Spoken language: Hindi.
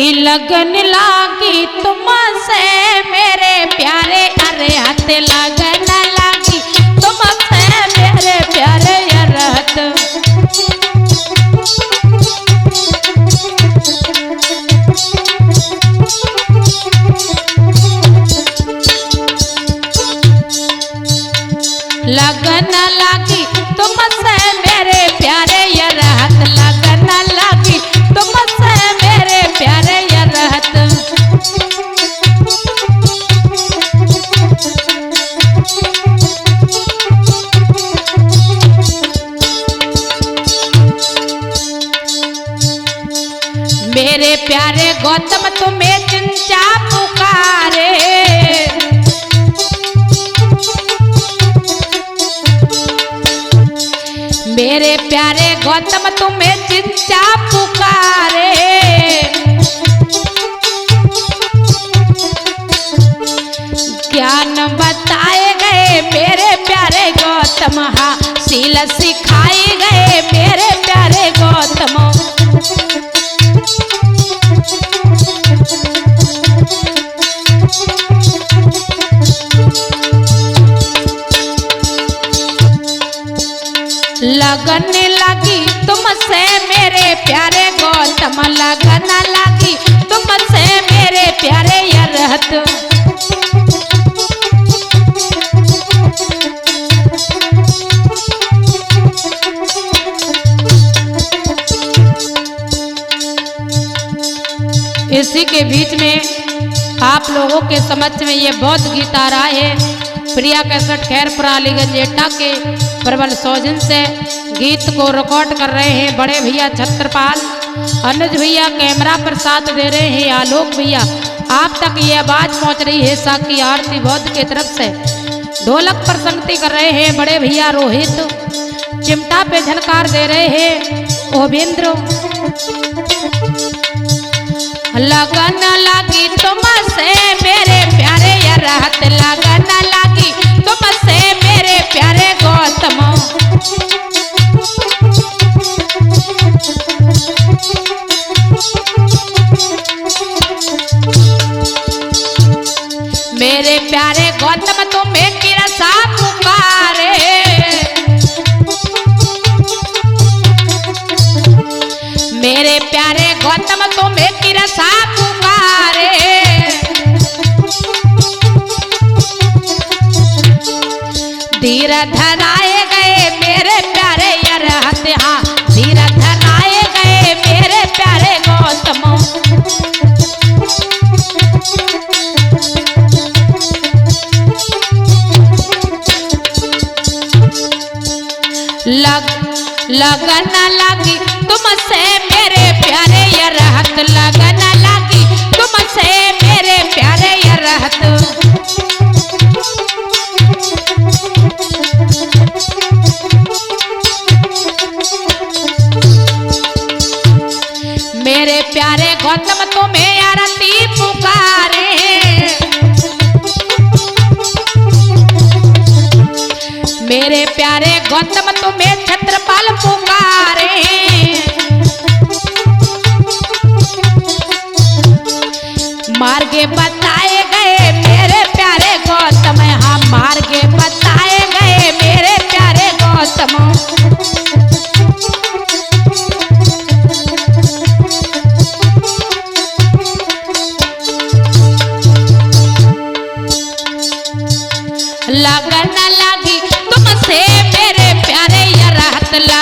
लगन लागी तुमसे मेरे प्यारे, अरे हाथ लगन लागी तुमसे मेरे प्यारे अरहत। लगन लागी तुमसे मेरे प्यारे अरहत, लगन लागी तुमसे मेरे प्यारे अरहत। मेरे प्यारे गौतम तुम्हें चिंचा पुकारे, मेरे प्यारे गौतम तुम्हें चिंचा पुकारे। ज्ञान बताए गए मेरे प्यारे गौतम, हाँ शील सिखाए गए मेरे प्यारे गौतम। लगन लगी तुमसे मेरे प्यारे गौतम, लगन लगी तुमसे मेरे प्यारे अरहत। इसी के बीच में आप लोगों के समक्ष में ये बौद्ध गीत आ रहा है। प्रिया कैसेट खैरपुर अलीगंज एटा के प्रबल सौजन से गीत को रिकॉर्ड कर रहे हैं बड़े भैया छत्रपाल, अनुज भैया कैमरा पर साथ दे रहे हैं, आलोक भैया। आप तक ये आवाज पहुंच रही है साकी आरती बौद्ध की तरफ से। ढोलक पर संगति कर रहे हैं बड़े भैया रोहित, चिमटा पे झनकार दे रहे हैं ओबेंद्र। लगन लगी तुमसे मेरे प्यारे अरहत, लगन लगी तुमसे मेरे प्यारे गौतम। मेरे प्यारे गौतम तुम्हें किरसा पुकारे, मेरे प्यारे गौतम तुम्हें किरसा पुकारे। धीर धराए गए मेरे प्यारे अरहत, हाँ धीर धराए गए मेरे प्यारे गौतम। लगन लगी तुमसे मेरे प्यारे अरहत, लगन लगी तुमसे मेरे प्यारे अरहत। मेरे प्यारे गौतम तुम्हें आरती पुकारे, मेरे प्यारे गौतम तुम्हें छत्रपाल पुकारे। मार्गे बताए गए मेरे प्यारे गौतम, हाँ मार्गे बताए गए मेरे प्यारे गौतम। लगन लगी तुमसे मेरे प्यारे अरहत,